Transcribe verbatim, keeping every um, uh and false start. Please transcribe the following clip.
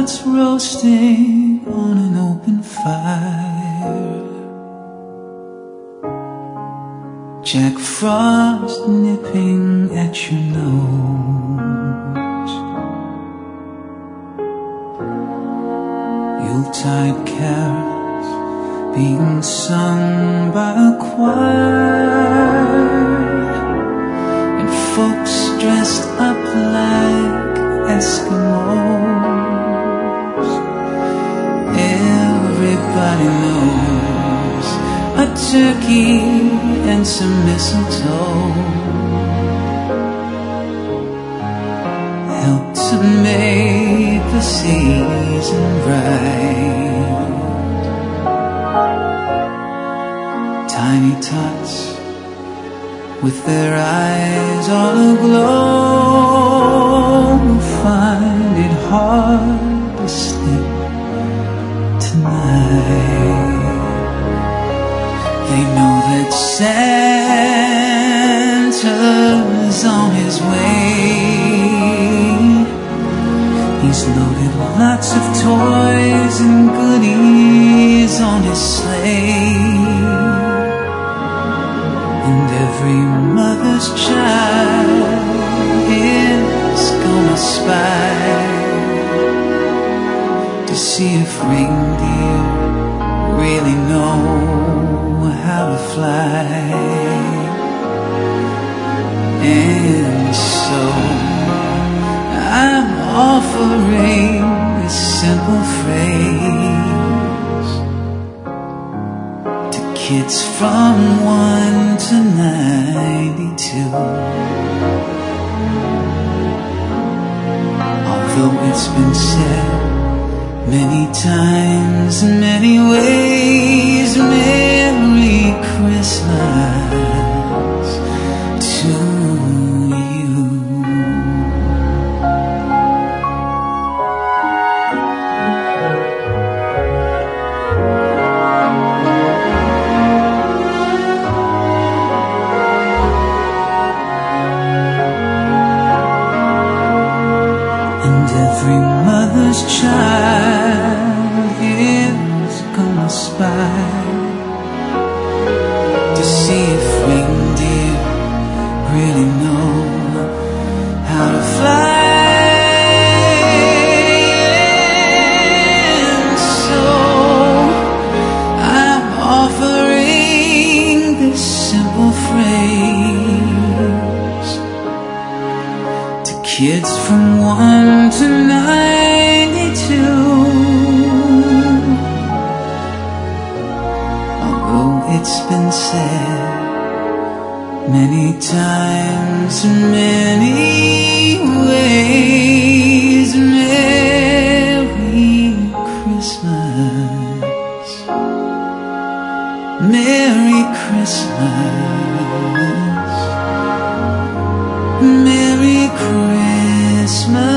chestnuts roasting on an open fire, Jack Frost nipping at your nose, Yuletide carols being sung by a choir, and folks dressed up like Eskimos. Everybody knows a turkey and some mistletoe help to make the season bright. Tiny tots with their eyes all aglow find it hard to sleep tonight. They know that Santa's on his way. He's loaded lots of toys and goodies on his sleigh, and every mother's child is gonna spy to see if reindeer really know how to fly. And so I'm offering this simple phrase to kids from one to ninety-two. Although it's been said many times in many ways, Merry Christmas to you. And every mother's child is gonna spy to see if reindeer really know how to fly. And so I'm offering this simple phrase to kids from one to ninety-two. It's been said many times in many ways, Merry Christmas, Merry Christmas, Merry Christmas.